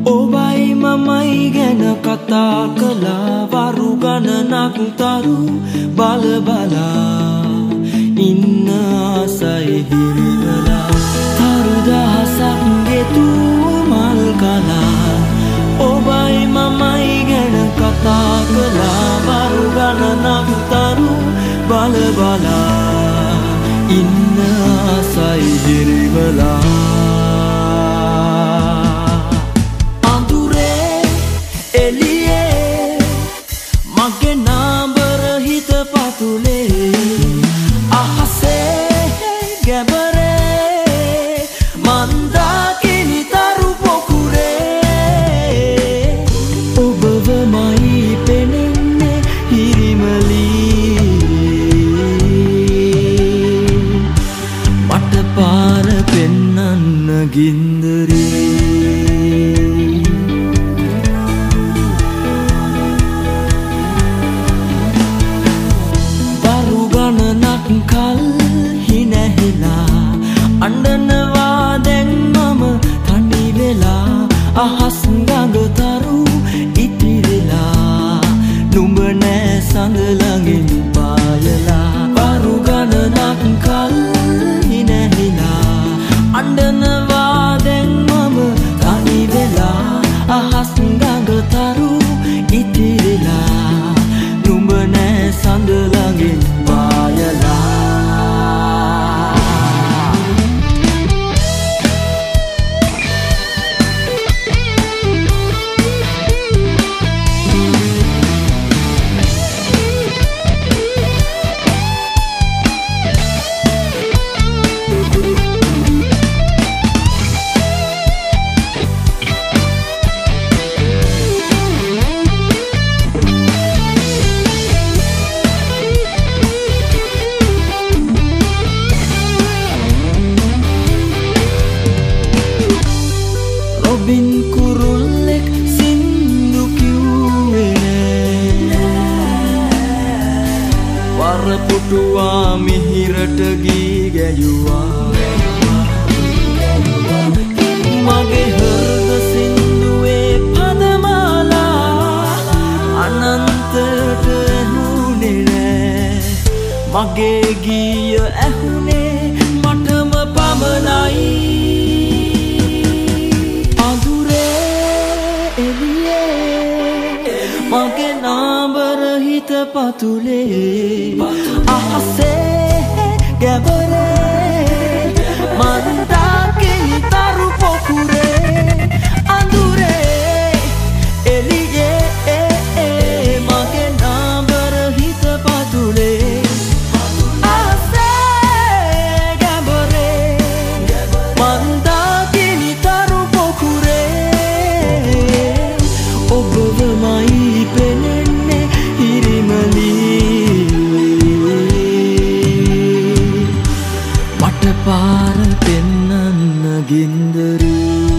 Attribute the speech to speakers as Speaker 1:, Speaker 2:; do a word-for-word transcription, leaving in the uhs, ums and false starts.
Speaker 1: ඔබයි මමයි ගැන කතා කළා වරු ගණනක් තරු බල බලා ඉන්න ආසයි හිරිවලා තරු දහසක් ගෙතු මල් කලා ඔබයි මමයි ගැන කතා කළා වරු ගණනක් තරු බල බලා ඉන්න ආසයි හිරිවලා වරු ගණනක් කල් හිනැහිලා අඬනවා දැන් මම තනි වෙලා අහස් ගඟ තරු ඉතිරිලා නුඹ නෑ සඳ ළඟින් පායලා වරු ගණනක් කල් හිනැහිලා අඬනවා දැන් මම තනි වෙලා අහස් ගඟ තරු ඉතිරිලා නුඹ නෑ සඳ ළඟින් පායලා Robin kurullek sindu kiuwe වරපුටුවා මිහිරට ගී ගැයුවා මගේ හෘද සින්දුවේ පදමාලා අනන්තයට ඇහුනේ නෑ මගේ ගීය ඇහුනේ මටම පමණයි මගේ නාඹර හිත පතුලේ අහසේ ගැබරේ මන්දාකිනි තරු පොකුරේ අඳුරේ එළියේ මගේ නාඹර හිත පතුලේ අහසේ ගැබරේ මන්දාකිනි තරු පොකුරේ ඔබවමයි පෙනෙන්නේ හිරිමලී මට පාර පෙන්නන්න ගින්දරේ